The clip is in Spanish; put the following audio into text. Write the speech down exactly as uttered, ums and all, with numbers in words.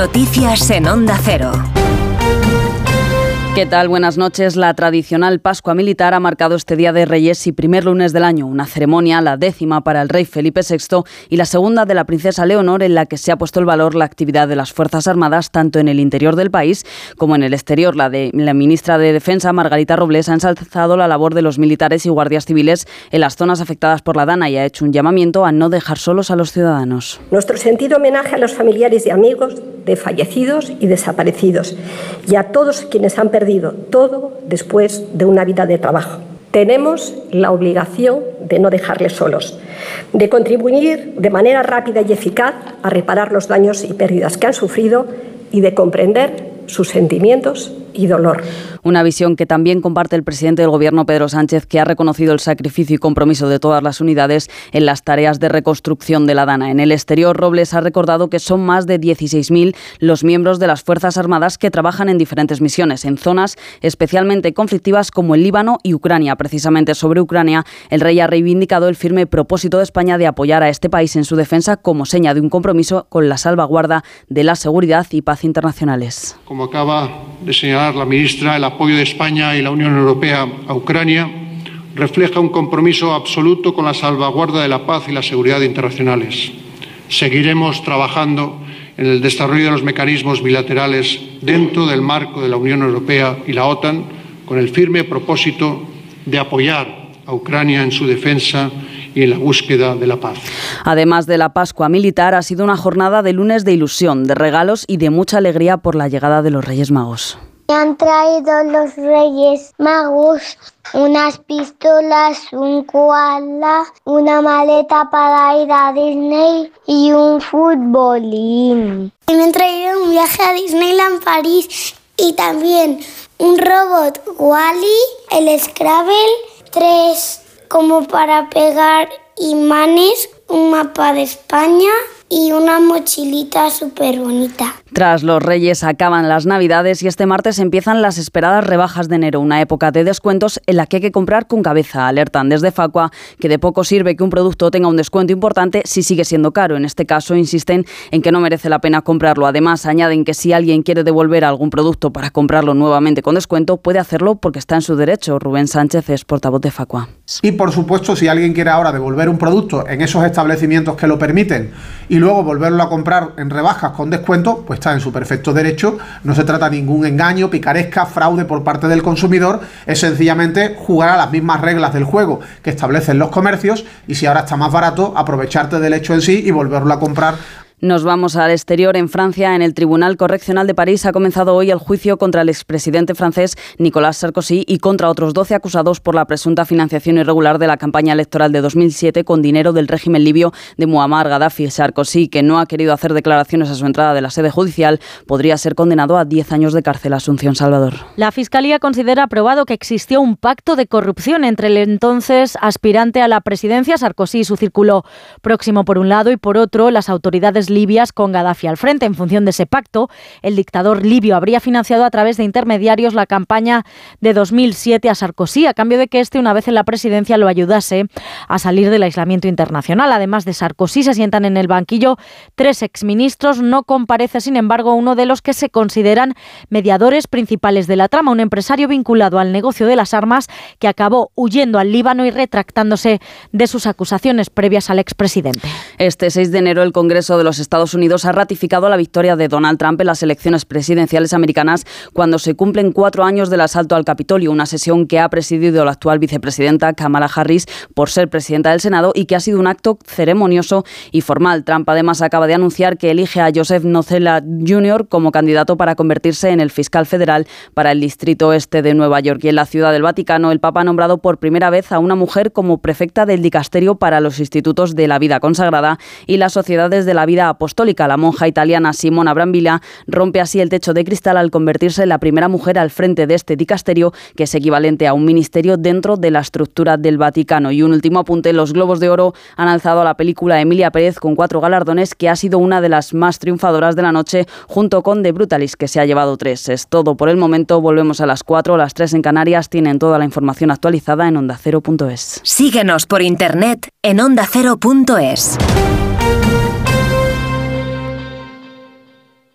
Noticias en Onda Cero. ¿Qué tal? Buenas noches. La tradicional Pascua Militar ha marcado este Día de Reyes y primer lunes del año, una ceremonia, la décima para el rey Felipe sexto y la segunda de la princesa Leonor, en la que se ha puesto el valor la actividad de las Fuerzas Armadas tanto en el interior del país como en el exterior. La, de, la ministra de Defensa, Margarita Robles, ha ensalzado la labor de los militares y guardias civiles en las zonas afectadas por la Dana y ha hecho un llamamiento a no dejar solos a los ciudadanos. Nuestro sentido homenaje a los familiares y amigos de fallecidos y desaparecidos y a todos quienes han perdido todo después de una vida de trabajo. Tenemos la obligación de no dejarles solos, de contribuir de manera rápida y eficaz a reparar los daños y pérdidas que han sufrido y de comprender sus sentimientos y dolor. Una visión que también comparte el presidente del Gobierno, Pedro Sánchez, que ha reconocido el sacrificio y compromiso de todas las unidades en las tareas de reconstrucción de la Dana. En el exterior, Robles ha recordado que son más de dieciséis mil los miembros de las Fuerzas Armadas que trabajan en diferentes misiones, en zonas especialmente conflictivas como el Líbano y Ucrania. Precisamente sobre Ucrania, el rey ha reivindicado el firme propósito de España de apoyar a este país en su defensa como seña de un compromiso con la salvaguarda de la seguridad y paz internacionales. Como acaba de señalar la ministra, el apoyo de España y la Unión Europea a Ucrania refleja un compromiso absoluto con la salvaguarda de la paz y la seguridad internacionales. Seguiremos trabajando en el desarrollo de los mecanismos bilaterales dentro del marco de la Unión Europea y la OTAN, con el firme propósito de apoyar a Ucrania en su defensa y en la búsqueda de la paz. Además de la Pascua Militar, ha sido una jornada de lunes de ilusión, de regalos y de mucha alegría por la llegada de los Reyes Magos. Me han traído los Reyes Magos unas pistolas, un koala, una maleta para ir a Disney y un futbolín. Y me han traído un viaje a Disneyland París y también un robot Wall-E, el Scrabble, tres como para pegar imanes, un mapa de España y una mochilita súper bonita. Tras los Reyes acaban las Navidades y este martes empiezan las esperadas rebajas de enero, una época de descuentos en la que hay que comprar con cabeza. Alertan desde Facua que de poco sirve que un producto tenga un descuento importante si sigue siendo caro. En este caso insisten en que no merece la pena comprarlo. Además añaden que si alguien quiere devolver algún producto para comprarlo nuevamente con descuento, puede hacerlo porque está en su derecho. Rubén Sánchez es portavoz de Facua. Y por supuesto, si alguien quiere ahora devolver un producto en esos establecimientos que lo permiten y luego volverlo a comprar en rebajas con descuento, pues está en su perfecto derecho. No se trata de ningún engaño, picaresca, fraude por parte del consumidor. Es sencillamente jugar a las mismas reglas del juego que establecen los comercios y si ahora está más barato, aprovecharte del hecho en sí y volverlo a comprar. Nos vamos al exterior. En Francia, en el Tribunal Correccional de París, ha comenzado hoy el juicio contra el expresidente francés Nicolas Sarkozy y contra otros doce acusados por la presunta financiación irregular de la campaña electoral de dos mil siete con dinero del régimen libio de Muammar Gaddafi. Sarkozy, que no ha querido hacer declaraciones a su entrada de la sede judicial, podría ser condenado a diez años de cárcel. Asunción Salvador. La Fiscalía considera probado que existió un pacto de corrupción entre el entonces aspirante a la presidencia Sarkozy y su círculo próximo por un lado y por otro las autoridades libias con Gaddafi al frente. En función de ese pacto, el dictador libio habría financiado a través de intermediarios la campaña de dos mil siete a Sarkozy, a cambio de que éste, una vez en la presidencia, lo ayudase a salir del aislamiento internacional. Además de Sarkozy, se sientan en el banquillo tres exministros. No comparece, sin embargo, uno de los que se consideran mediadores principales de la trama, un empresario vinculado al negocio de las armas que acabó huyendo al Líbano y retractándose de sus acusaciones previas al expresidente. Este seis de enero, el Congreso de los Estados Unidos ha ratificado la victoria de Donald Trump en las elecciones presidenciales americanas cuando se cumplen cuatro años del asalto al Capitolio, una sesión que ha presidido la actual vicepresidenta Kamala Harris por ser presidenta del Senado y que ha sido un acto ceremonioso y formal. Trump además acaba de anunciar que elige a Joseph Nocella junior como candidato para convertirse en el fiscal federal para el distrito este de Nueva York. Y en la Ciudad del Vaticano, el Papa ha nombrado por primera vez a una mujer como prefecta del dicasterio para los institutos de la vida consagrada y las sociedades de la vida apostólica. La monja italiana Simona Brambilla rompe así el techo de cristal al convertirse en la primera mujer al frente de este dicasterio, que es equivalente a un ministerio dentro de la estructura del Vaticano. Y un último apunte: los Globos de Oro han alzado a la película Emilia Pérez con cuatro galardones, que ha sido una de las más triunfadoras de la noche, junto con The Brutalist, que se ha llevado tres. Es todo por el momento. Volvemos a las cuatro, las tres en Canarias. Tienen toda la información actualizada en onda cero punto es. Síguenos por internet en onda cero punto es.